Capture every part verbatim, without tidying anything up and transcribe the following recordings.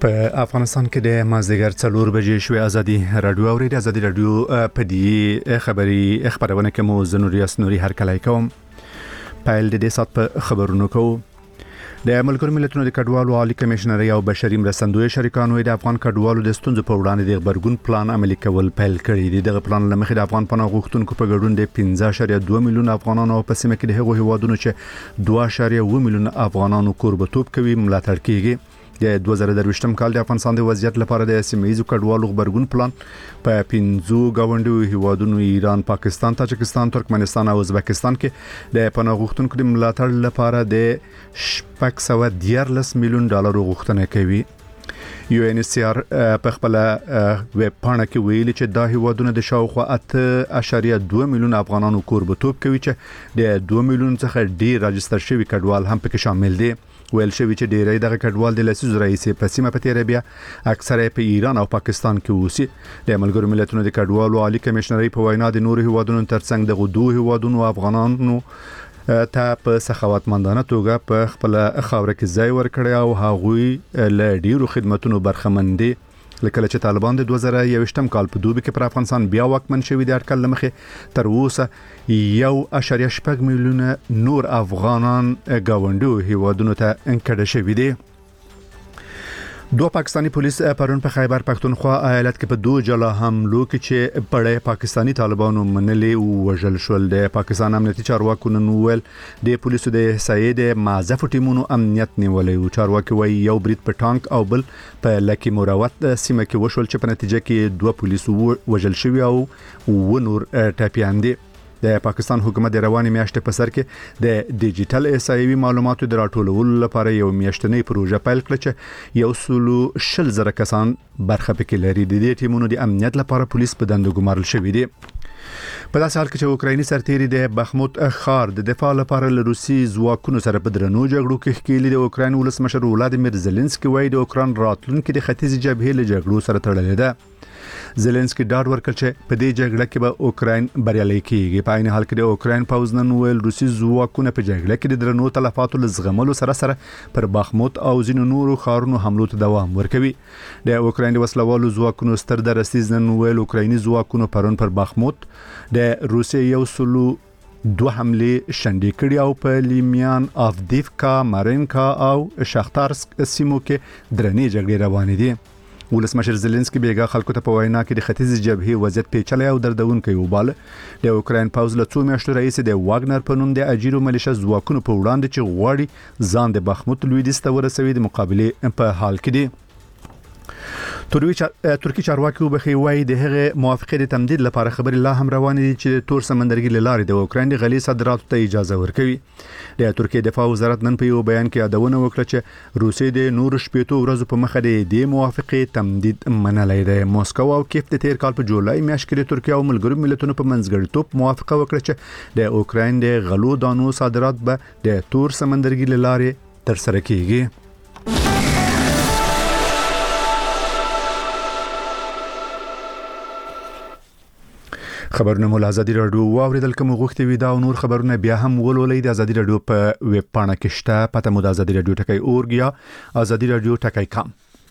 په افغانستان کې د مازدیګر څلور بجې شوې ازادي رادیو اورېد. ازادي رادیو په دې خبري خبرونه کې مو زنوریاس نوري هر کله کوم پایل د دې سات په خبرونو کو د ملګرو ملتونو د کډوالو عالی کمشنر او بشري مرستندوی شریکانو د افغان کډوالو د ستونزو په وړاندې د خبرګون پلان عملي کول پیل کړی دی. دغه پلان لمخې د افغان پناه غوښتونکو په ګډون د پنځه اعشاریه دوه میلیون افغانانو په سیمه کې د هغو هیوادونو چې دوه اعشاریه اووه میلیون افغانانو کوربتوب کوي ملاتړ کیږي. د دوه زره درویشتم کال د افغانستان د وضعیت لپاره د سیمه‌ایزو کډوالو خبرګون پلان په پنځو گاونډیو هیوادونو ایران، پاکستان، تاجکستان، ترکمنستان او ازبکستان کې د پناه غوښتونکو د ملاتړ لپاره د شپږ سوه دیارلس میلیون ډالر غوښتنه کوي. یو ان ایچ سی آر په خپل ویب پاڼه کې ویلي چې دا هیوادونه د شاوخوا اته اعشاریه دوه میلیون افغانانو کوربتوب کوي چې د دوه میلیون څخه ډیر راجستر شوي کډوال هم پکې شامل دي. ویل شوی چې ډیری دغه کډوال د لسیزو رئیسې په سیمه په تیره بیا اکثره په ایران او پاکستان کې اوسي. د ملګرو ملتونو د کډوالو عالی کمشنري په وینا د نورو هیوادونو ترڅنګ د غدو هیوادونو افغانانو ته په سخاوتمندانه توګه په خپل خاور کې ځای ورکړي او هغوی له ډیرو خدماتونو برخمن دي. لکه چې طالبان د دوه زره یوویشتم کال په دوبي کې پر افغانستان بیا واکمن شوی د اټکل لمخې تر اوسه یو اعشاریه شپږ میلیونه نور افغانان گاونډیو هیوادونو ته انکړه شوی دي. دو پاکستانی پولیس پرون په خیبر پختونخوا ایالت کې په دوه جلا حملو کې چې پړې پاکستانی طالبانو منلې او وژل شول. د پاکستان امنیتي چارواکو نن ویل د پولیسو د احصایې د معزف ټیمونو امنیت نیولې او چارواکي وایي یو برید په ټانک او بل په لکی مروت سیمه کې وشول چې په نتیجه کې دوه پولیسو وژل شوي او و نور ټاپیان دي. د پاکستان حکومت د رواني میاشتې په سر کې د ډیجیټل احصایوي معلوماتو د راټولولو لپاره یو میاشتنی پروژه پیل کړه چې یو سلو شل زره کسان برخه پکې لري. د دې ټیمونو د امنیت لپاره پولیس په دندو ګمارل شوی دي. په داسې حال کې چې اوکرایني سرتیري د بخموت ښار د دفاع لپاره له روسي ځواکونو سره په درنو جګړو کې ښکېلي. د اوکراین ولسمشر ولادیمیر زيلنسکي وایي د اوکراین راتلونکي د ختیځ جبهې له جګړو سره تړلې ده. زيلنسکي ډاډ ورکړ چې په دې جګړه کې به اوکراین بریالي کیږي. په عین حال کې د اوکراین پوځ نن ویل روسي ځواکونه په جګړه کې د درنو تلفاتو له زغملو سره سره پر بخموت او ځینو نورو ښارونو حملو ته دوام ورکوي. د اوکراین د وسلوالو ځواکونو ستر درستیز نن ویل اوکرایني ځواکونو پرون پر بخموت د روسي یو سلو دوه حمله شنډې کړي او په لیمیان، افدیفکا، مارینکا او شختارسک سیمو کې درنې جګړې روانې دي. ولسمشر زيلنسکي بیګا خلکو ته په وینا کې د ختیځ جبهې وضعیت پیچلی او دردونکی وباله. د اوکراین پوځ له څو میاشتو راهیسې د واګنر په نوم د اجیرو ملیشه ځواکونو په وړاندې چې غواړي ځان د بخموت لویدیځ ته ورسوي د مقابلې په حال کې دي. ترکی چارواکي وبخي وایي د هغه موافقه د تمدید لپاره خبري لا هم روانې دي چې تور سمندرګي لارې د اوکراین د غلي صادراتو ته اجازه ورکوي. د ترکیه دفاع وزارت نن په یو بیان کې یادونه وکړه چې روسي د نور شپېتو ورځو په مخه د دې موافقه تمدید منلې ده. موسکو او کیف د تیر کال په جولای میاشت کې د ترکیه او ملګرو ملتونو په منځګړیتوب موافقه وکړه چې د اوکراین د غلو دانو صادرات به د تور سمندرګي لارې تر سره کیږي. خبرونه مول ازادي رادیو واوریدل کوم غوښتي وي دا او نور خبرونه بیا هم ولولئ د ازادي رادیو په ویب پاڼه کې شته. پته مو د ازادي رادیو ټکی اورګ یا ازادي رادیو ټکی کام.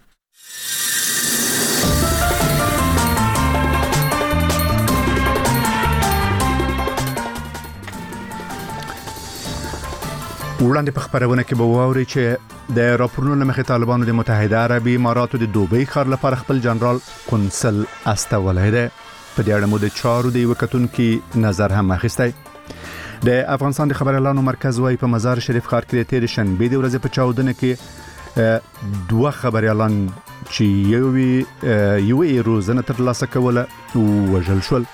وړاندې په خبرونه کې به واوري چې د راپورونو لمخې طالبانو د متحده عربي اماراتو د دوبۍ ښار لپاره خپل جنرال قنصل استولای دی. په دې اړه مو د چارو د وکتون کې نظر هم اخیستی. د افغانستان د خبر اعلانو مرکز وايي په مزار شریف ښار کې د تیر شنبه د ورځې په چاودنه کې دوه خبر اعلان چې یو یو روزنه ترلاسه کوله او وژل شول.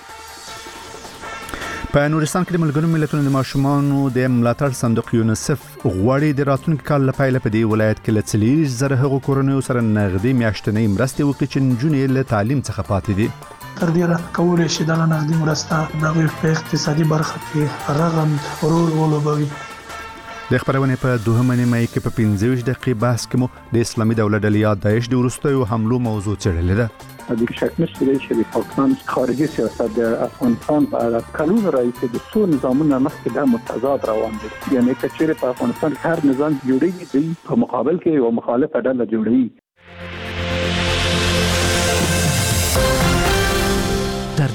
په نورستان کې د ملګرو ملتونو د ماشومانو د ملاتړ صندوق یونیسف غواړي د راتلونکي کال لپاره په دې ولایت کې له څلور زره هغو کورنیو سره نغدي میاشتنۍ مرستې وکړي چې نجونې له تعلیم څخه پاتې دي. تر دې را کولای شي د نغدي مرسته د په اقتصادي برخه کې رغند رول ولوبوي. د خبرونه په دوهمه نیمه کې په پنځه ویشت دقیقې بحث کې مو د اسلامي دولت ډلې داعش د وروستیو حملو موضوع څېړلې ده. د شک نشته چې د پاکستان خارجي سیاست د افغانستان په اړه کلونه راځي د څو نظامونو مخکې د متضاد روان دي. یعنی کچېره په افغانستان هر نظام جوړیږي د په مقابل کې یو مخالف ډله جوړیږي.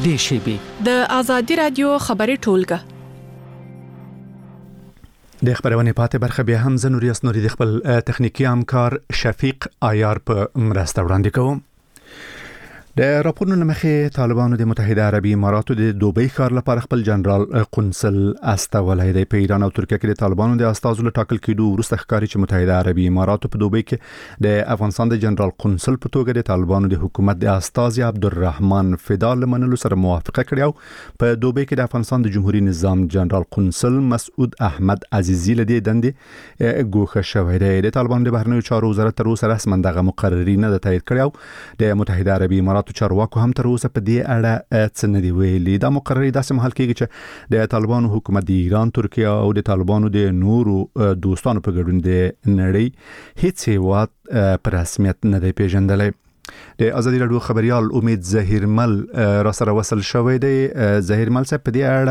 نږدې شي. د ازادي رادیو خبري ټولګه د خبرونه پاتې برخه بیا هم زنوري اسنوري د خپل تخنیکی همکار شفیق آیار په مرسته وړاندې کوم. د راپورونو مخې طالبانو د متحده عربی اماراتو د دوبۍ ښار لپاره خپل جنرال قنصل استولای دی. په ایران او ترکیه کې د طالبانو د استازو له ټاکل کېدو وروسته ښکاري چې متحده عربی اماراتو په دوبۍ کې د افغانستان د جنرال قنصل په توګه د طالبانو د حکومت د استاذ عبدالرحمن فدا له منلو سره موافقه کړې او په دوبۍ کې د افغانستان د جمهوریت نظام جنرال قنصل مسعود احمد عزیزی له دې دندې ګوښه شوی دی. د طالبانو د بهرنیو چارو وزارت تر اوسه رسما دغه مقرري نه ده تایید کړې او د متحده عربی اماراتو چارواکو هم تر اوسه په دې اړه څه نه دی ویلي. دا مقرري داسې مهال کېږي چې د طالبانو حکومت د ایران، ترکیه او د طالبانو د نورو دوستانو په ګډون د نړۍ هیڅ هیواد په رسمیت نه دی پیژندلی. د ازادي رادیو خبريال امید ظهیرمل را سره وصل شوی دی. ظهیرمل صاحب په دې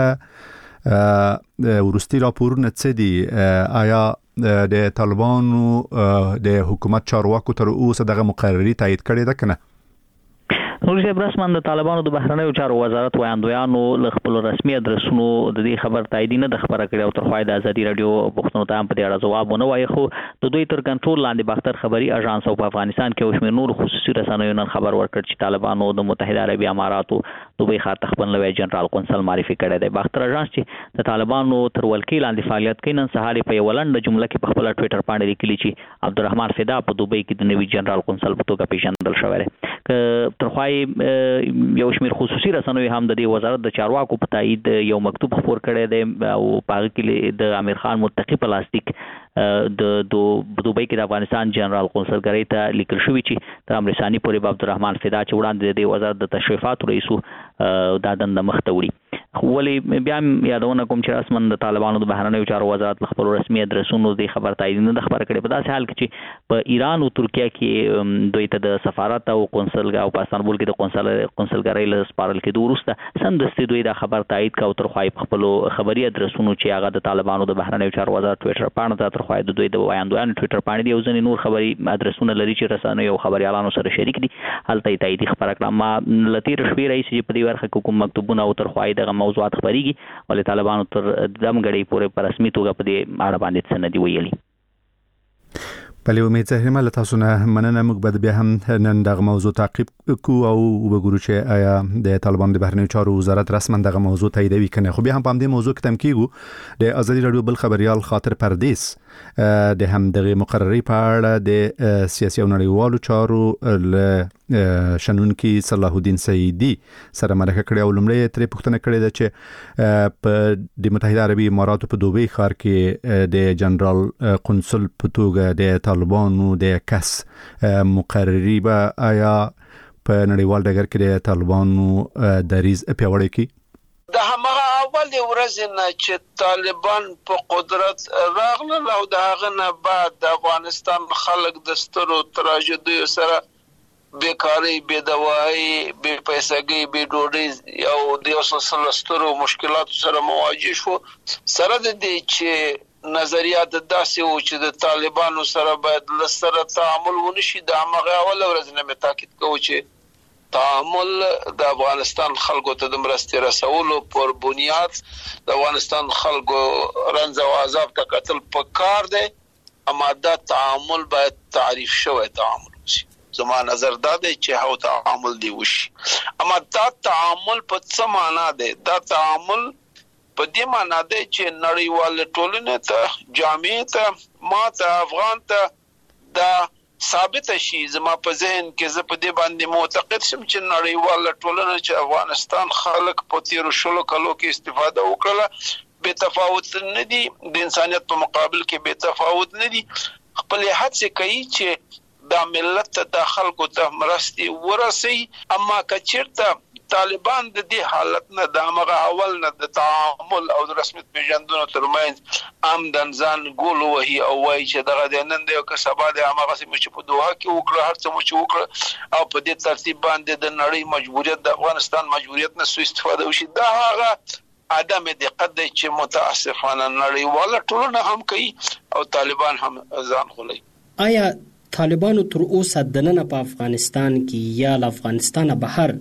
اړه ورستي راپورونه څه دي؟ آیا د طالبانو د حکومت چارواکو تر اوسه دغه مقرري تایید کړې ده کنه؟ نوري صاحب رسمن د طالبانو د بهرنیو چارو وزارت وایاندویانو له خپل رسمي ادرسونو د دې خبر تایید نه د خبره کړې او تر خوای د ازادي رادیو پښتنو ته هم په دې اړه ځواب ونه وایي. خو د دوی تر کنټرول لاندې باختر خبري اژانس او په افغانستان کې وشمیر نور خصوصي رسنیو نن خبر ورکړ چې طالبانو د متحده عربی اماراتو دوبۍ ښار ته خپل نوی جنرال قنصل معرفي کړی دی. باختر اژانس چې د طالبانو تر ولکې لاندې فعالیت کوي نن سهار په یو لنډه جمله کې په خپل ټوئیټر باندې لیکلي چې عبدالرحمن فدا په دوبۍ کې د نوی جنرال قنصل په توګه پیژندل شوی دی. تر خوای یو شمیر خصوصي رسنوي هم د دې وزارت د چارواکو په تایید یو مکتوب خپور کړی دی او په هغه کې د امیر خان متقی پلاستیک د دوبۍ کې د افغانستان جنرال قنصلګرۍ ته لیکل شوی چې تر امر ثاني پورې عبدالرحمن فدا چې وړاندې د وزارت د تشریفاتو رئیسو دا دنده مخته وړي. ولی بیا یادونه کوم چې رسمن د طالبانو د بهرنیو چارو وزارت خپل رسمي ادرسونو د خبر تایید نه د خبر کړي. په داسې حال کې چې په ایران او ترکیه کې دوی ته د سفارت او قنصلګا او په استانبول کې د قنصل قنصلګرۍ له سپارل کېدو وروسته سمدستي دوی د خبر تایید کا او تر خوای خپل خبري ادرسونو چې هغه د طالبانو د بهرنیو چارو وزارت ټوئیټر باندې تر خوای د دوی د وایاندویانو ټوئیټر باندې یو ځنې نور خبري ادرسونه لري چې رسنیو او خبريالانو سره شریک دي. هلته تایید خبره کړه ما لتیر شوی رئیس چې په دې ورخه کوم مکتوبونه او تر خوای دغه موضوعات خبريږي ولې طالبانو تر دم غړي پورې په رسمي توګه په دې اړه باندې څه نه دی ویلي. بلې امید ظهیرمل تاسو نه مننه. موږ به بیا هم نن دغه موضوع تعقیب کو او وګورو چې آیا د طالبانو د بهرنیو چارو وزارت رسما دغه موضوع تاییدوي کنه. خو بیا هم په دې موضوع کې تم کیږو د ازادي رادیو بل خبريال خاطر پردیس د هم دغه مقرري په اړه د سیاسي او نړیوالو چارو له شنونکي صلاح الدین سعیدی سره مرکه کړې او لمړی ترې پوښتنه کړې ده چې په د متحده عربی اماراتو په دوبۍ ښار کې د جنرال قنصل په توګه د طالبانو د کس مقرري به آیا په نړیوال ډګر کې د طالبانو دریز پیاوړی کی؟ د همغه اول ورځ نه چې طالبان په قدرت راغله او د هغه نه بعد د افغانستان خلک د سترو تراژیدیو سره بیکاری، بې دوایی، بې پیسګۍ، بې ډوډۍ او د یو سلسله سترو مشکلاتو سره مواجه شو. سره د دې چې نظریات داسې وو چې د طالبانو سره باید له سره تعامل ونشي. د همغه اول ورځ نه مې تاکید کوو چې تعامل د افغانستان خلکو ته د مرستې رسولو پر بنیاد د افغانستان خلکو رنځ او عذاب ته کتل پکار دی، اما دا تعامل باید تعریف شوی تعامل وشي. زما نظر دا دی چې هو تعامل دی وشي. اما دا تعامل په څه معنا دی؟ دا تعامل په دې معنا دی چې نړیوال ټولنې ته، جامعه ته، ما ته، افغان ته دا ثابت شي. زما په ذهن کې زه په دې باندې معتقد شم چې نړیوال ټولنه چې افغانستان خلک په تیرو شلو کلو کې استفاده وکړه، بے تفاوت نه دي، د انسانیت په مقابل کې بے تفاوت نه دي. خپل هڅه کوي چې دا ملت ته د خلکو ته مرستې ورسي. اما کچیرته طالبان د دې حالت نه د هغه اول نه د تعامل او د رسمیت پیژندنو ترمنځ آمدن ځان ګول وهي او وایي چې دغه د نن د یو کسبه د هغه سیمه چې په دوحه کې وکړه، هر څه مو چې وکړه او په دې ترتیب باندې د نړۍ مجبوریت، د افغانستان مجبوریت نه سوء استفاده وشي. دا هغه عدم دقت دی چې متاسفانه نړیواله ټولنه هم کوي او طالبان هم ځان غولي. آیا طالبانو تر اوسه د نن په افغانستان کې یا له افغانستان بهر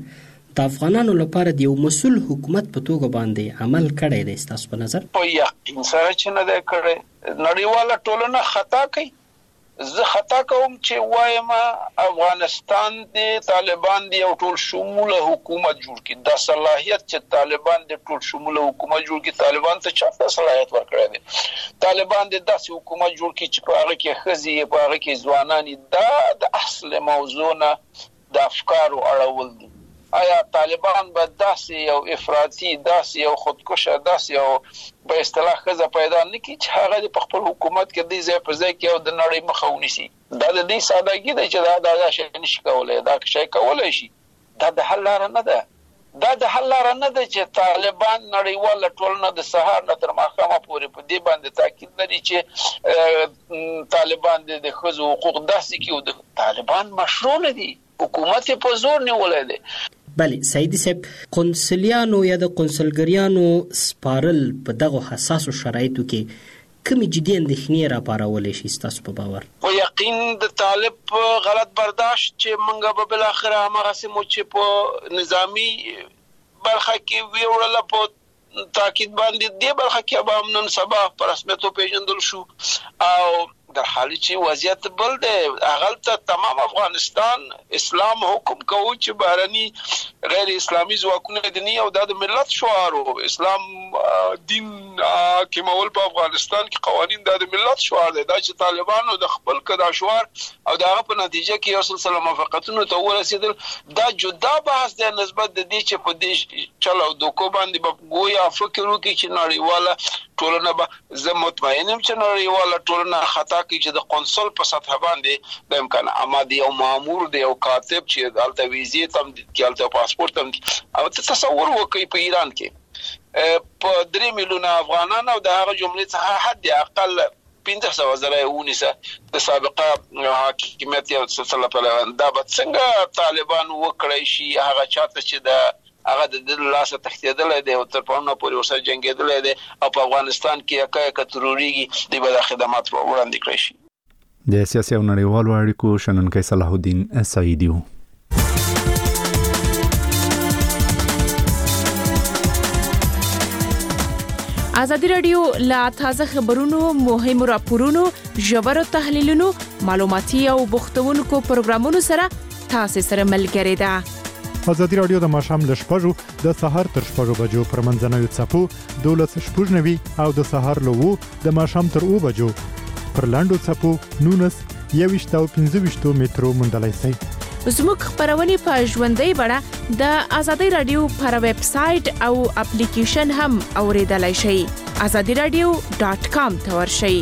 د افغانانو لپاره د یو مسؤل حکومت په توګه باندې عمل کړی دی ستاسو په نظر؟ په یقین سره چې نه دی کړی. نړیواله ټولنه خطا کوي. زه خطا کوم چې وایم افغانستان د طالبان دی یو ټول شموله حکومت جوړ کړي. د صلاحیت چې طالبان د ټول شموله حکومت جوړ کړي، طالبان ته چا صلاحیت ورکړی دی؟ طالبان د داسې حکومت جوړ کړي چې په هغه کې ښځې، په هغه کې ځوانان. دا د اصل موضوع نه د افکارو اړول دي. آیا طالبان به داسې یو افراطي، داسې یو خودکشه، داسې یو په اصطلاح ښځه پیدا نه کړي چې هغه په خپل حکومت کې د ځای په ځای کې او د نړۍ مخه ونیسي؟ دا د دې سادهګي ده چې دا دا شی نشي کولای، دا شی کولای شي. دا د حل لاره نه ده. دا د حل لاره نه ده چې طالبان نړیواله ټولنه د سهار نه تر ماښامه پورې په دې باندې تاکید لري چې طالبان د ښځو حقوق داسې کړي. د طالبان مشروع نه دي، حکومت په زور نیولی دی. بله سعیدي صاحب، قونسلیانو یا د قونسلګریانو سپارل په دغه حساسو شرایطو کې کومې جدي اندېښنې راپارولی شي ستاسو په باور؟ په یقین د طالب غلط برداشت چې موږ به بالاخره هماغسې مو چې په نظامي برخه کې ویوړله په تاکید باندې دې برخه کې به هم نن سبا په رسمیت وپېژندل شو. او در حالی چې وضعیت بل دی. هغلته تمام افغانستان اسلام حکم کوو چې بهرني غیر اسلامي ځواکونه دي او دا د ملت شعار و. اسلام دین حاکمول په افغانستان کې قوانین دا د ملت شعار دی. دا چې طالبانو د خپل کدا شعار او دغه په نتیجه کې یو سلسله موافقتونو ته ورسېدل، دا جدا بحث دی نسبت د دې چې په دې چل او دوکو باندې به ګویا فکر وکړي چې نړیواله ټولنه به. زه مطمئن یم چې نړیواله ټولنه خطا کوي چې د قونسل په سطح باندې د امکان اما دی یو مامور دی یو کاتب چې دلته ویزې تم کې دلته پاسپورت تم او تصور وکړي په ایران کې په درې میلیونه افغانان او د هغه جملې څخه حد اقل پنځه سوه زره ونیسه د سابقه حاکمیت یو سلسله پلوان. دا به څنګه طالبان وکړی شي هغه چاته چې د هغه د دل لاسه تختیدل دی او تر پرونه پورې ورسره جنگیدل دی او په افغانستان کې یکا یکا تروریږي دی به د خدمات وړاندې کړی شي. د سیاسي او نړیوالو اړیکو شنونکی صلاح الدین سعیدي و. ازادي رادیو لا تازه خبرونو، مهمو راپورونو، ژورو تحلیلونو، معلوماتي او بوختونکو پروګرامونو سره تاسو سره ملګری ده. ازادي رادیو د ماښام له شپږو د سهار تر شپږو بجو پر منځنوي څپو دولس شپږ نوي او د سهار له اوو د ماښام تر اوو بجو پر لاندو څپو نونس یوویشت او پنځه ویشتو مترو موندلی شئ. زموږ خبرونه په ژوندۍ بڼه د ازادي رادیو پر ویب سټ او اپلیکیشن هم اوریدلای شئ. ازادي رادیو ډاٹ کام ته ورشئ.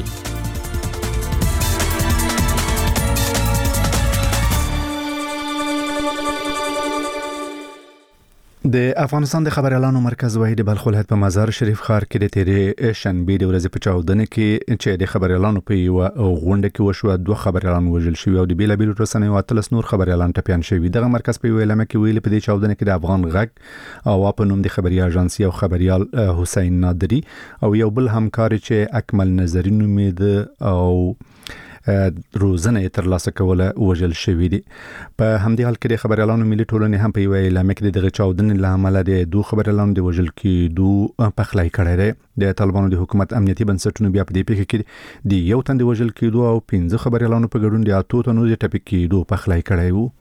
د افغانستان د خبريالانو مرکز وحید د بلخ ولایت په مزار شریف ښار کې د تیرې شنبې د ورځې په چاودنه کې چې د خبريالانو په یو غونډه کې وشو دوه خبريالان وژل شوي او د بیلابیل رسنیو اتلس نور خبريالان ټپيان شوي. دغه مرکز په ویلمه کې ویل په دې چاودنه کې د افغان غږ او په نوم د خبري اژانسي او خبريال حسین نادری او یو بل همکار چې اکمل نظری نومېده او روزنه تر لاسه کوله وژل شوی دي. په همدې حال کې د خبريالانو ملي ټولنې هم په یو اعلان کې دغه چاودنې له امله د دوه خبريالانو د وژل کېدو پخلای کړی دی. د طالبانو د حکومت امنیتي بنسټونو بیا په دې پیښه کې د یو تن د وژل کېدو او پنځه خبريالانو په ګډون د اتو تنو د ټپي کېدو پخلای کړی وو.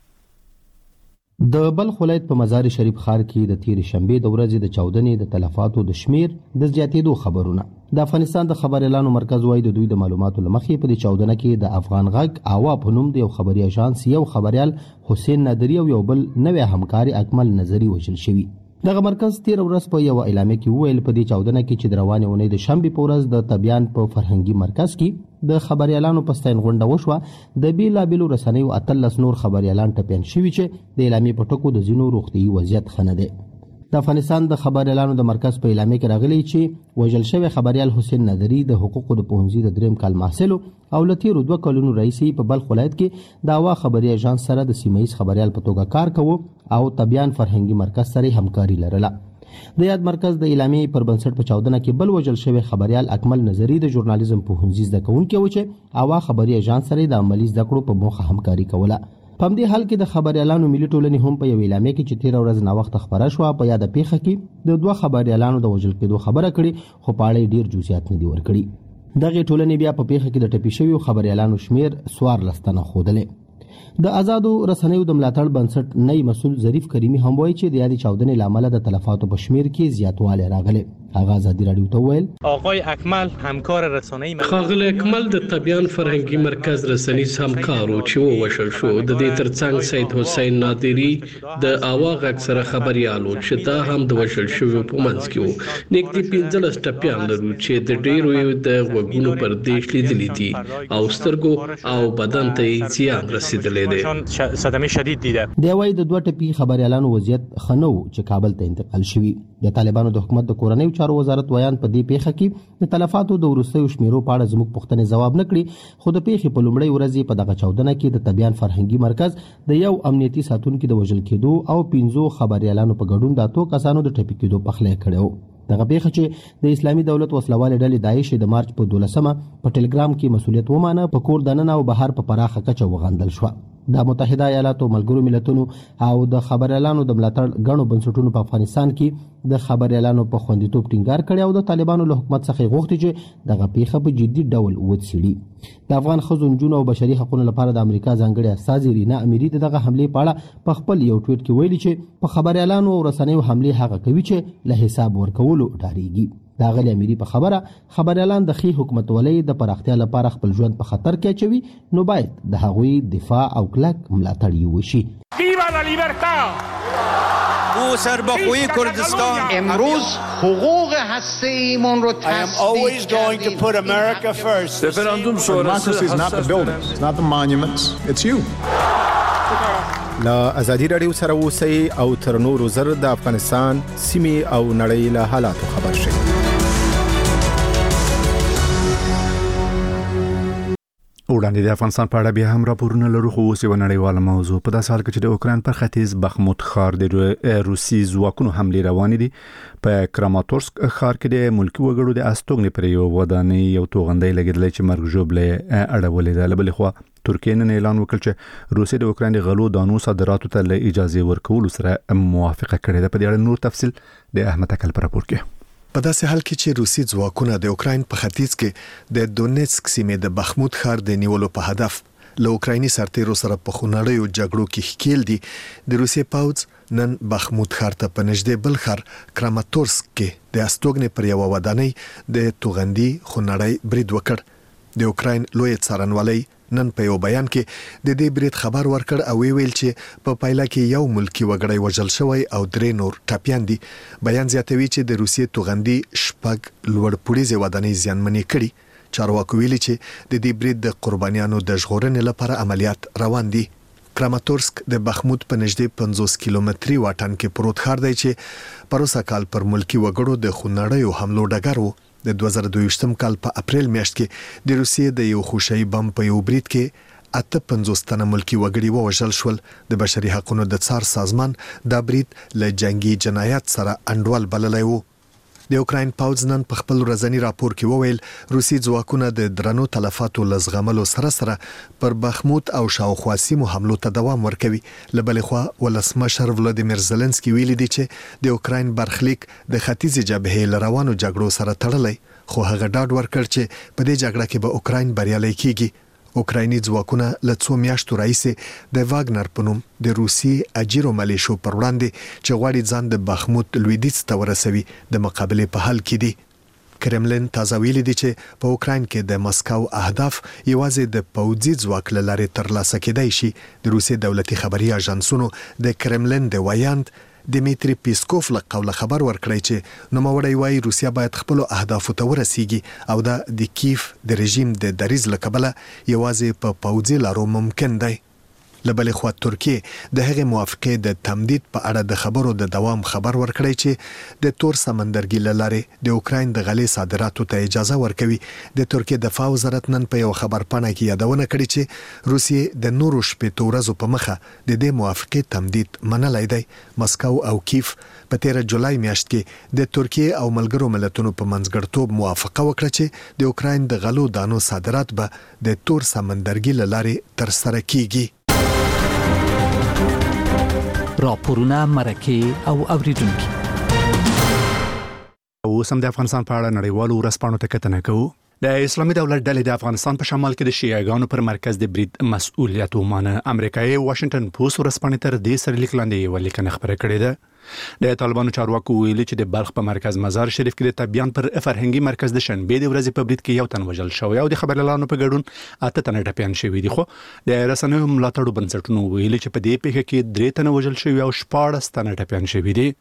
د بلخ ولایت په مزار شریف ښار کې د تیر شنبې د ورځې د چاودنې د تلفاتو د شمیر د زیاتېدو خبرونه. د افغانستان د خبريالانو مرکز وايي د دوی د معلوماتو لمخې په دې چاودنه کې د افغان غږ اوا په نوم د یو خبري اژانس یو خبريال حسین نادری او یو بل نوې همکاري اکمل نظری وژل شوی. دغه مرکز تیر ورځ په یو اعلان کې ویل په دې چاودنه کې چې د روانې اونۍ د شنبې په ورځ د طبيان په فرهنګي مرکز کې د خبريالانو په ستاین غونډه وشوه. د بیلابیلو رسنیو اتلس نور خبريالان ټپيان شوي چې د اعلان په ټکو د ځینو روغتي وضعیت خنه ده. د افغانستان د خبريالانو د مرکز په اعلان کې راغلي چې وژل شوی خبريال حسین نادری د حقوقو د پوهنځي د دریم کال محصل او لتیرو دوه کلونو رئیس په بلخ ولایت کې د اوا خبري اژانس سره د سیمایي خبريال په توګه کار کوي او طبيان فرهنګي مرکز سره همکاري لرله. د یاد مرکز د اعلامیې پر بنسټ په چاودنه کې بل وژل شوی خبريال اکمل نظری د ژورنالیزم پوهنځي زده کوونکی و چې اوا خبري اژانس سره د عملی زده کړو په موخه همکاري کوله. په همدې حال کې د خبريالانو ملي ټولنې هم په یو اعلامیه کې چې تیر ورځ نا وخت خبره شو په یاد پیښه کې د دوه خبريالانو د وژل کېدو خبره کړي خو په اړه ډیر جزئیات نه دي ورکړي دغه ټولنې بیا په پیښه کې د ټپي شویو خبريالانو شمیر سوار لستنه خودلې د آزادو رسنیو د ملاتړ بنسټ نئی مسول ظریف کریمی هم وایي چې د یادې چاودنې لامل د تلفاتو په شمیر کې زیاتوالی راغلی هغه آزادي رادیو ته ویل آقای اکمل همکار رسانه‌ای خاغل اکمل د طبيان فرهنګي مرکز رسنیز همکارو چې وشل شو د دې ترڅنګ سید حسین نادری د اواغ اکثره خبريالو چې دا هم د وشل شو په منځ کې وو نږدې پنځلس ټپيان لرو چې د ډیرو د وګونو پر دیش لیدلې دي او سترګو او بدن ته زیان رسیدلې ده صدمه شدید دیده دی وایي د دوه ټپي خبريالانو وضعیت خنو چې کابل ته انتقال شوی د طالبانو د حکومت د کورنۍ چارو وزارت ویان په دې پیښه کې د تلفاتو د ورستیو شمیرو په اړه زموږ پوښتنې ځواب نه کړي خو د پیښې په لومړۍ ورځ په دغه چاودنه کې د طبيان فرهنګي مرکز د یو امنیتي ساتونکو د وژل کېدو او پنځو خبريالانو په ګډون د اتو کسانو د ټپي کېدو په خله کړو دغه پیښه چې د اسلامي دولت وسلواله ډلې داعش د مارچ په دولسمه په ټلګرام کې مسولیت ومانه په کور دننه او بهر په پراخه کچه وغندل شو د متحده ایالاتو ملګرو ملتونو او د خبريالانو د ملاتړ غنو بنسټونو په افغانستان کې د خبريالانو په خوندیتوب ټینګار کړي او د طالبانو له حکومت څخه غوښتي چې دغه پیښه په جدي ډول وڅېړي د افغان ښځو نجونو او بشري حقوقو لپاره د امریکا ځانګړي استازي رینا اميري دغه حمله په اړه په خپل یو ټویټ کې ویلي چې په خبريالانو او رسنیو حمله هغه کوي چې له حساب ورکولو ډاریږي دا غلي اميري په خبره خبريالان د خي حکومت ولې د پراختیا لپاره خپل ژوند په خطر کې اچوي نو باید د هغوی دفاع او کلک ملاتړ وشي ویوا لا لیبرتا او سربخوی کردستان امروز حقوق هسته‌ایمون رو تصدیق کردیم رفراندوم شورای is not the buildings it's not the monuments it's you لا ازادي رادیو سره اوسئ او تر نورو زر د افغانستان سیمې او نړۍ له حالاتو خبر شئ وړاندې د افغانستان په اړه بیا هم راپورونه لرو خو اوس یو نړیواله موضوع په داسې حال کې چې د اوکرين پر ختیځ بخموت ښار د روسي ځواکونو حمله روانې دي په کراماتورسک ښار کې د ملکی وګړو د استوګنې پر یو ودانۍ یو توغندۍ لګیدلې چې مرګ ژوبله اړولې ده بل خو ترکیه نن اعلان وکړ چې روسي د اوکرين غلو دانو صادراتو ته اجازه ورکول سره موافقه کړې ده په دې اړه نور تفصيل د احمد اکل پر راپور کې په داسې حال کې چې روسي ځواکونه د اوکرين په ختیځ کې د دونیتسک سیمې د بخموت ښار د نیولو په هدف له اوکرایني سرتیرو سره په خونړیو جګړو کې ښکیل دي د روسي پاوځ نن بخموت ښار ته په نږدې بل ښار کراماتورسک کې د استوګنې پر یو ودانۍ د توغندي خونړی برید وکړ د اوکراین لوی څارنوالۍ نن په یو بیان کې د دې برید خبر ورکړ او ویل چې په پایله کې یو ملکی وګړی وژل شوی او درې نور ټاپیان دي بیان زیاتوي چې د روسیې توغندي شپږ لوړ پوړیزه ودانۍ زیانمنې کړي چارواکو ویلي چې د دې برید د قربانیانو د ژغورنې لپاره عملیات روان دي کراماتورسک د بخموت په نږدې پنځوس کیلومتري واټن کې پروت ښار دی چې پروسه کال پر ملکی وګړو د خونړیو حملو ډګر وو د دوه زره دوه ویشتم کال په اپریل میاشت کې د روسیې د یو خوشي بم په یو برید کې اته پنځوس تنه ملکی وګړي ووژل شول د بشري حقوقو د څار سازمان دا برید له جنگي جنایات سره انډول بللی وو د اوکراین پاوځ نن په خپل ورځنی راپور کې وویل روسي ځواکونه د درنو تلفاتو لزغملو سره سره پر بخموت او شاوخوا سیمو حملو ته دوام ورکوي لبل خو ولسمشر ولادیمیر زيلنسکي ویلي دی چې د اوکراین برخلیک د ختیځ جبهې لروانو جګړو سره تړلی خو هغه ډاډ ورکړ چې په دې جګړه کې به اوکراین بریالي کیږي اوکرایني ځواکونه له څو میاشتو راهیسې د واګنر په نوم د روسي اجیرو ملیشو پر وړاندې چې غواړي ځان د بخموت لویدیځ ته ورسوي د مقابلې په حال کې دي کرملین تازه ویلي دی چې په اوکراین کې د مسکو اهداف یوازې د پوځي ځواک له لارې ترلاسه کېدای شي د روسي دولتي خبري اژانسونو د کرملین د وایاند دمیتری پیسکوف له قوله خبر ورکړی چې نوموړی وايي روسیا باید خپل اهداف ته ورسیږي او دا د کیف د رژیم د دریز لکبله یوازې په پوځي لارو ممکن دی لبل خو ترکیه د هغه موافقه د تمدید په اړه د خبرو د دوام خبر ورکړی چې د تور سمندرګي لاره د اوکراین د غلې صادراتو ته اجازه ورکوي د ترکیه دفاع وزارت نن په یو خبر پاڼه کې یادونه کړې چې روسیې د نورو شپې ورځو په مخه د دې موافقه تمدید منلای دی مسکو او کیف په تیر جولای میاشت کې د ترکیه او ملګرو ملتونو په منځګړتوب موافقه وکړه چې د اوکراین د غلو دانو صادرات به د تور سمندرګي لاره تر سره کیږي راپورونه مرکه او اوریدونکو. اوس هم د افغانستان په اړه نړیوالو ورځپاڼو ته کتنه کوو. د اسلامي دولت ډلې د افغانستان په شمال کې د شیعاګانو پر مرکز د برید مسؤلیت ومانه. امریکایي واشنگټن پوسټ ورځپاڼې تر دې سره لیک لاندې یو لیکنه خبره کړې ده. د طالبانو چارواکو ویلي چې د بلخ په مرکز مزار شریف کې د تبیان پر فرهنګي مرکز د شنبې د ورځې په برید کې یو تن وژل شوی او د خبريالانو په ګډون اته تنه ټپيان شوي دي. خو د رسنیو ملاتړو بنسټونو ویلي چې په دې پیښه کې درې تنه وژل شوي او شپاړس تنه ټپيان شوي دي.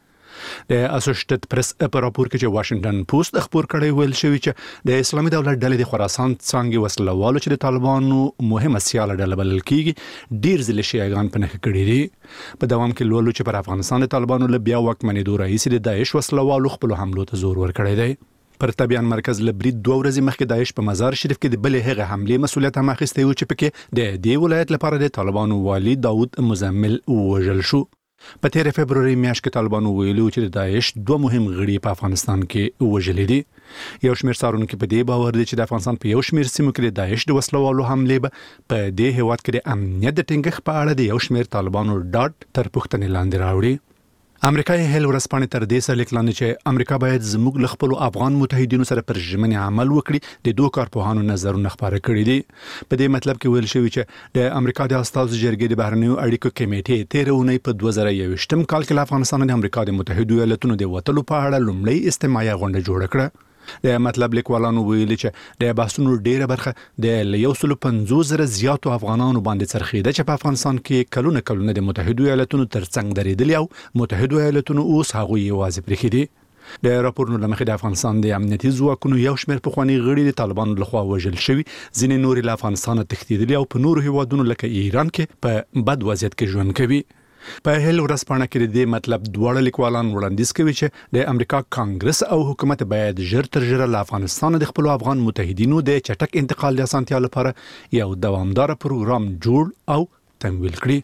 د اسوسییټډ پریس په راپور کې چې واشنگټن پوسټ خبر کړی ویل شوی چې د اسلامي دولت ډلې د خراسان څنګه وسلوالو چې د طالبانو مهمه سیاله ډله بلل کیږي ډیر ځله شیعاګان په نخښه کړی دي. په دوام کې لولو چې پر افغانستان د طالبانو له بیا واکمنېدو راهیسې د داعش وسلوالو خپل حملو ته زور ورکړی دی. پر تبیان مرکز لبرید دوه ورځې مخکې داعش په مزار شریف کې د بلې هغه حمله مسولیت هم اخیستی و چې پکې د دې ولایت لپاره د طالبانو والی داوود مزمل وژل شو. په تیر فبرवरी میاشت کې طالبانو ویلو چې د داعش دوه مهم غړي په افغانستان کې وژل دي. یو شمېر څارونکو په دې باور دي چې د افغانستان په یو شمېر سیمو کې د داعش د وسلوالو حمله په دې هیواد کې د امنیت د ټینګښت په اړه د یو شمېر طالبانو ډاټ تر پوښتنې لاندې راوړي. امریکایي هیل ورځپاڼې تر دې سره لیک لاندې چې امریکا باید زموږ له خپل افغان متحدینو سره پر ژمنې عمل وکړي. د دوه کارپوهانو نظرونه خبره کړي دي. په دې مطلب کې ویل شوی چې د امریکا د استازو جرګې د بهرنیو اړیکو کمیټې تیر اونۍ په دوه زره یوویشتم کال کې افغانستان د امریکا د متحدو ایالاتونو د وټلو په اړه لومړی استماعي غونډه جوړه کړه. د مطلب لیکوالانو ویلي چې د بحثونو ډیره برخه د یو سل پنځوس زره زیاتو افغانانو باندې څرخیده چې په افغانستان کې کلونه کلونه د متحدو ایالاتونو ترڅنګ درېدلي او متحدو ایالاتونو اوس هغه یوازې پرېښي دي. د راپورونو لمخې د افغانستان د امنیتي ځواکونو یو شمېر پخواني غړي د طالبانو لخوا وژل شوي، ځینې نور له افغانستان تښتېدلي او په نورو هیوادونو لکه ایران کې په بد وضعیت کې ژوند کوي. په هیل ورځپاڼه کې د مطلب دواړه لیکوالان وړاندیز کوي چې د امریکا کانګرس او حکومت باید ژر تر ژره له افغانستان د خپل افغان متحدینو د چټک انتقال د اسانتیا لپاره یو دوامدار پروګرام جوړ او تمویل کړي.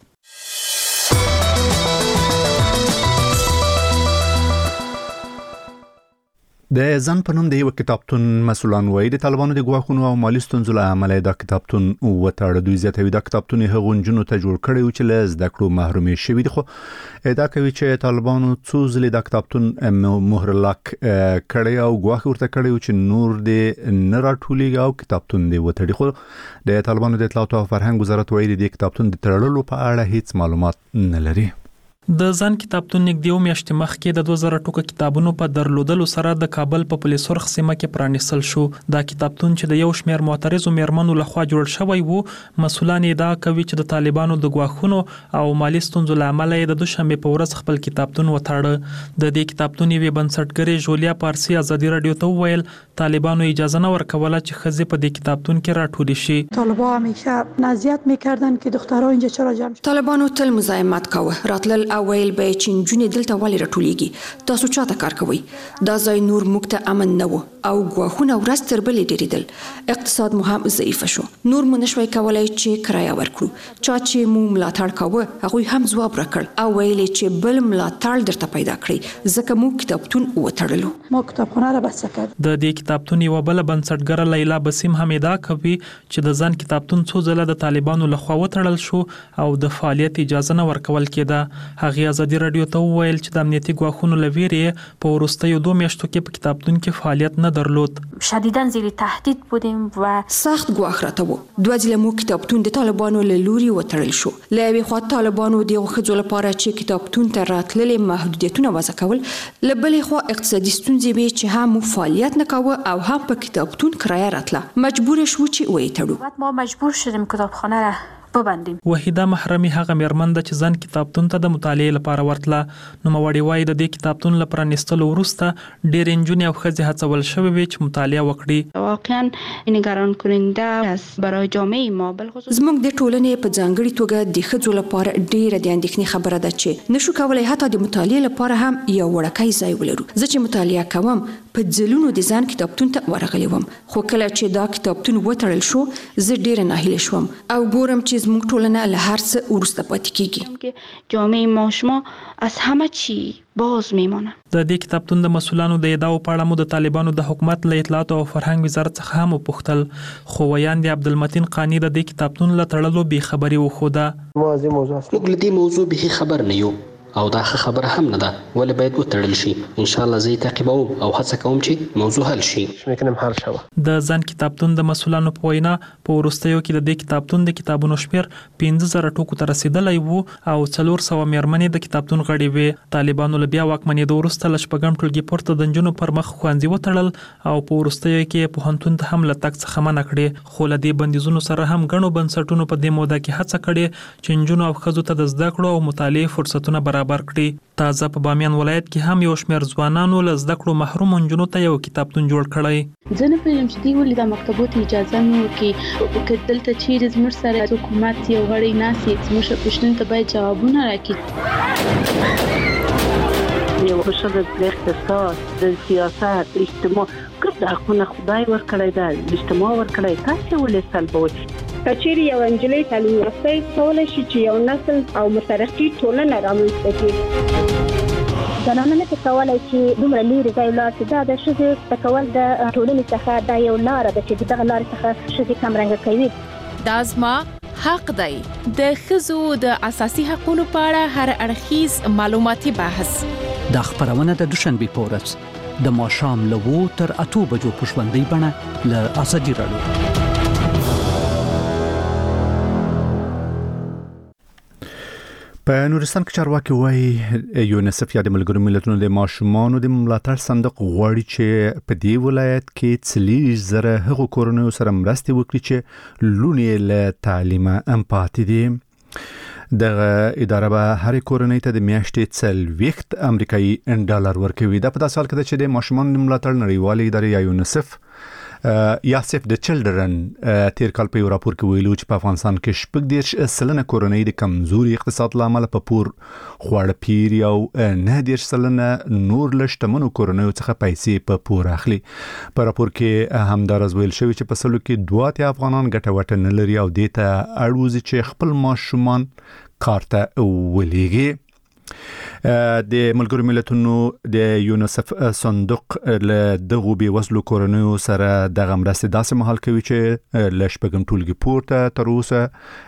د ځان په نوم د یو کتابتون مسولان وایي د طالبانو د ګواښونو او مالي ستونزو له امله د کتابتون وتاړه دوی زیاتوي. د کتابتون هغو نجونو ته جوړ کړی و چې له زده کړو محرومې شوي دي، خو ادعا کوي چې طالبانو څو ځلې د کتابتون مهر لاک کړی او ګواښ ورته کړی و چې نور دې نه راټولېږي او کتابتون دې وتړي. خو د طالبانو د اطلاعات او فرهنګ وزارت وایي د کتابتون د تړلو په اړه هیڅ معلومات نه لري. د ځان کتابتون نږدې میاشتې مخکې د دوه زره ټوکه کتابونو په درلودلو سره د کابل په پولیس سرخ سیمه کې پرانیستل شو. دا کتابتون چې د یو شمېر معترضو میرمنو لخوا جوړ شوی وو، مسؤلان ادعا کوي چې د طالبانو د ګواښونو او مالي ستونزو له امله د دوشنبه په ورځ خپل کتابتون وتاړه. د دې کتابتون یوې بنسټګرې ژولیا پارسي ازادي رادیو ته وویل طالبانو اجازه نه ورکوله چې ښځې په دې کتابتون کې راټولې شي. طالبان همیشه نزیت میکردن که دخترها اینجا چرا جمع شدن. طالبانو تل مزاحمت کاوه، راتلل او ویل به چې نجونې دلته ولې راټولېږي، تاسو چاته کار کوئ؟ دا ځای نور موږ ته امن نه و او ګواښونه ورځ تر بلې ډېرېدل. اقتصاد مو هم ضعیفه شو، نور مو نشوای کولی چې کرایه ورکړو. چا چې مو ملاتړ کاوه هغوی هم ځواب راکړ او ویل چې بل ملاتړ درته پیدا کړئ، ځکه موږ کتابتون وتړلو. ما کتابخانه را بسته کړ. د دې کتابتون یوه بله بنسټګره لیلا بسیم هم ادعا کوي چې د ځان کتابتون څو ځله د طالبانو لخوا وتړل شو او د فعالیت اجازه نه ورکول کېده. هغې ازادي رادیو ته وویل چې د امنیتي ګواښونو له ویرې په وروستیو دوه میاشتو کې په کتابتون کې فعالیت نه درلود. شدیداً زیر تهدید بودیم و سخت ګواښ راته و. دوه ځله مو کتابتون د طالبانو له لوري وتړل شو. له یوې خوا طالبانو د هغو ښځو لپاره چې کتابتون ته راتللې محدودیتونه وضع کول، له بلې خوا اقتصادي ستونزې وې چې هم مو فعالیت نه کاوه او هم په کتابتون کرایه راتله. مجبور شو چې ویې تړو. ما مجبور شدیم کتابخانه را ببندیم. وحیده محرمی هغه میرمن ده چې ځان کتابتون ته د مطالعې لپاره ورتله. نوموړې وایي د دې کتابتون له پرانیستلو وروسته ډېرې نجونې او ښځې هڅول شوې وې چې مطالعه وکړي. واقعا نگران کننده است برای جامعه ما، بالخصوص زموږ د ټولنې په ځانګړي توګه د ښځو لپاره ډېره د اندېښنې خبره ده چې نشو کولی حتی د مطالعې لپاره هم یو وړوکی ځای ولرو. زه چې مطالعه کوم په ځلونو د ځان کتابتون ته ورغلی وم، خو کله چې دا کتابتون وتړل شو زه ډېره ناهیله شوم او ګورم چې زموږ ټولنه له هر څه وروسته پاتې کیږي. جامعه ما شما از همه چی باز میمانه. د دې کتابتون د مسؤلانو د ادعاو په اړه مو د طالبانو د حکومت له اطلاعات او فرهنګ وزارت څخه هم وپوښتل، خو ویاند عبدالمتین قانی د دې کتابتون له تړلو بې خبري وښوده. موږ له دې موضوع به خبر نه یو او دا خبره هم نه ده، ولې باید وتړل شي. ان شاء الله زه تعقیبوم او هڅه کوم چې موضوع حل شي. میکنم حل شوه. د ځان کتابتون د مسولانو په وینا په وروستیو کې د دې کتابتون د کتابونو شمیر پنځه زره ټکو ته رسیدلی وو او څلور سوه میرمنې د کتابتون غړي وې. طالبانو له بیا واکمنېدو وروسته له شپږم ټولګي پورته د نجونو پر مخ ښوونځي وتړل او په وروستیو کې پوهنتون ته هم له تګ څخه منع کړې. خو له دې بندیزونو سره هم ګڼو بنسټونو په دې موده کې هڅه کړې چې نجونو او ښځو ته د زده کړو او مطالعې فرصتونه برابر کړي. تازه په بامیان ولایت کې هم یو شمېر ځوانانو له زده کړو محروم نجونو ته یو کتابتون جوړ کړی. زه نه پوهېږم چې دوی ولې د مکتبو ته اجازه نه ورکوي، که دلته چیرې زموږ سره حکومت یو غړی ناست وي زموږ پوښتنو ته باید جوابونه راکړي. یو ښځه د اقتصاد، د سیاست، اجتماع ګرد حقونه خدای ورکړی ده، اجتماع ورکړی، تاسې ولې سلبوئ؟ کچېرې یو نجلۍ تعلیم یافته کولی شي چې یو نسل او مترقي ټولنه رامنځته کړي. زنانه نه کولی چې دومره لرې ځای ولاړ شي. دا د ښځې زده کول د ټولنې څخه دا یو لاره ده چې دغه لارې څخه ښځې کمرنګه کوي. دا زما حق دی. د ښځو د اساسي حقوقو په اړه هر اړخیز معلوماتي بحث دا خبرونه د دوشنبه په ورځ د ماښام له اوو تر اته بجو په ژوندۍ بڼه له ازادي راډیو. په نورستان کې چارواکي وایي یونیسف یا د ملګرو ملتونو د ماشومانو د ملاتړ صندوق غواړي چې په دې ولایت کې څلوېښت زره هغو کورنیو سره مرستې وکړي چې لوڼې له تعلیمه ام پاتې دي. دغه اداره به هر کورنۍ ته د میاشتې څلوېښت امریکایي ډالر ورکوي. دا په داسې حال کې ده چې د ماشومانو د ملاتړ نړیوالې ادارې یا یونیسف یا سیف د چلډرن تیر کال په یو راپور کې ویلو چې په افغانستان کې شپږ دېرش سلنه کورنۍ د کمزوري اقتصاد له امله په پور خواړه پیر او نه دېرش سلنه نور له شتمنو کورنیو څخه پیسې په پور اخلي. په راپور کې همداراز ویل شوی چې په سلو کې دوه اتیا افغانان ګټه وټه نه لري او دې ته اړ وځي چې خپل ماشومان کار ته ولېږي. د ملګرو ملتونو د یونیسف صندوق له دغو بې وزلو کورنیو سره دغه مرستې داسې مهال کوي چې له شپږم ټولګي پورته تر اوسه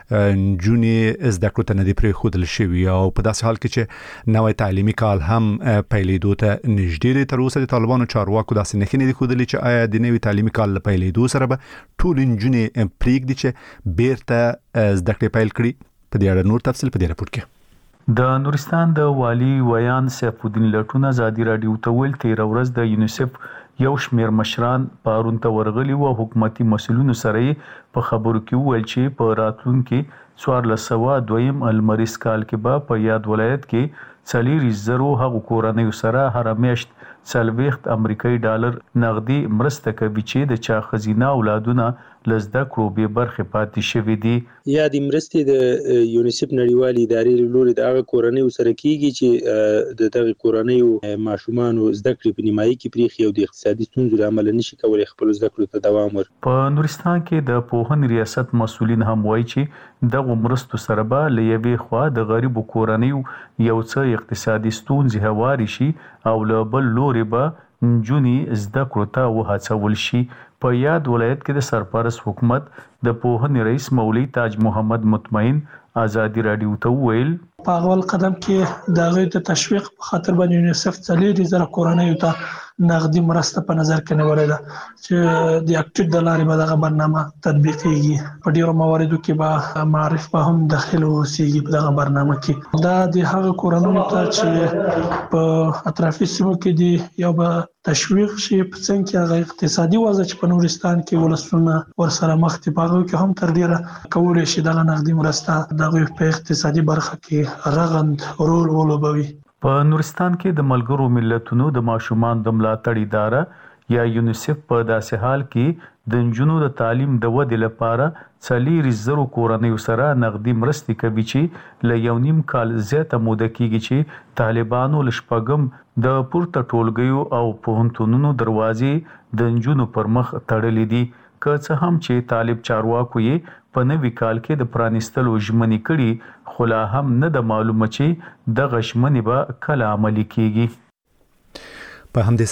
نجونې زده کړو ته نه دي پرېښودل شوي او په داسې حال کې چې نوی تعلیمي کال هم پیلېدو ته نږدې دی. تر اوسه د طالبانو چارواکو داسې نښې نه دي ښودلې چې آیا د نوي تعلیمي کال له پیلېدو سره به ټولې نجونې پرېږدي چې بیرته زده کړې پیل کړي. په دې اړه نور تفصیل په دې راپور کې. د نورستان د والی ویان سیف الدین لټون ازادي رادیو ته ویل تیر ورځ د یونیسف یو شمیر مشران پارون ته ورغلي او حکومتي مسولینو سره په خبرو کې ویل چې په راتلونکي څوارلس سوه دویم المریز کال کې به په یاد ولایت کې څلوېښت زرو هغو کورنیو سره هر میاشت څلوېښت امریکایي ډالر نغدي مرسته کوي چې د چا ښځینه اولادونه له زده کړو بې برخې پاتې شوي دي. یا د مرستې د یونیسف نړیوالې ادارې له لورې د هغه کورنیو سره کیږي چې د دغه کورنیو ماشومانو زده کړې په نیمایي کې پرېښي او د اقتصادي ستونزو له امله نشي کولی خپلو زده کړو ته دوام ورکړي. په نورستان کې د پوهنې ریاست مسؤلین هم وایي چې دغه مرستو سره به له یوې خوا د غریبو کورنیو یو څه اقتصادي ستونزې هوارې شي او له بل لورې به نجونې زده کړو ته وهڅول شي. په یاد ولایت کې د سرپرست حکومت د پوهنې رئیس مولوي تاج محمد مطمئن ازادي رادیو ته ویل په اول قدم کې د غوښتنې د تشویق په خاطر باندې یونیسف څلوېښت زره کورنیو ته نغدي مرسته په نظر کې نیولې ده چې د اکټیو د لارې به دغه برنامه تطبیقېږي. په ډیرو مواردو کې به معرف به هم داخل اوسېږي په دغه برنامه کې. دا د هغه کورنیو ته چې په اطرافي سیمو کې دي یو به تشویق شي په څنګه کې هغه اقتصادي وضع چې په نورستان کې ولسونه ورسره مخ دي په هغه کې هم تر ډیره کولی شي دغه نغدي مرسته دغه په اقتصادي برخه کې رغند رول ولوبوي. په نورستان کې د ملګرو ملتونو د ماشومان د ملاتړ اداره یا یونیسف په داسې حال کې د نجونو د تعلیم د ودې لپاره څلوېښت زرو کورنیو سره نغدي مرستې کوي چې له یو نیم کال زیاته موده کېږي چې طالبانو له شپږم د پورته ټولګیو او پوهنتونونو دروازې د نجونو پر مخ تړلې دي. که څه هم چې طالب چارواکو یې په نوي کال کې د پرانیستلو ژمنې کړي خو لا هم نه ده معلومه چې دغه ژمنې به کله عملي کېږي. په همدې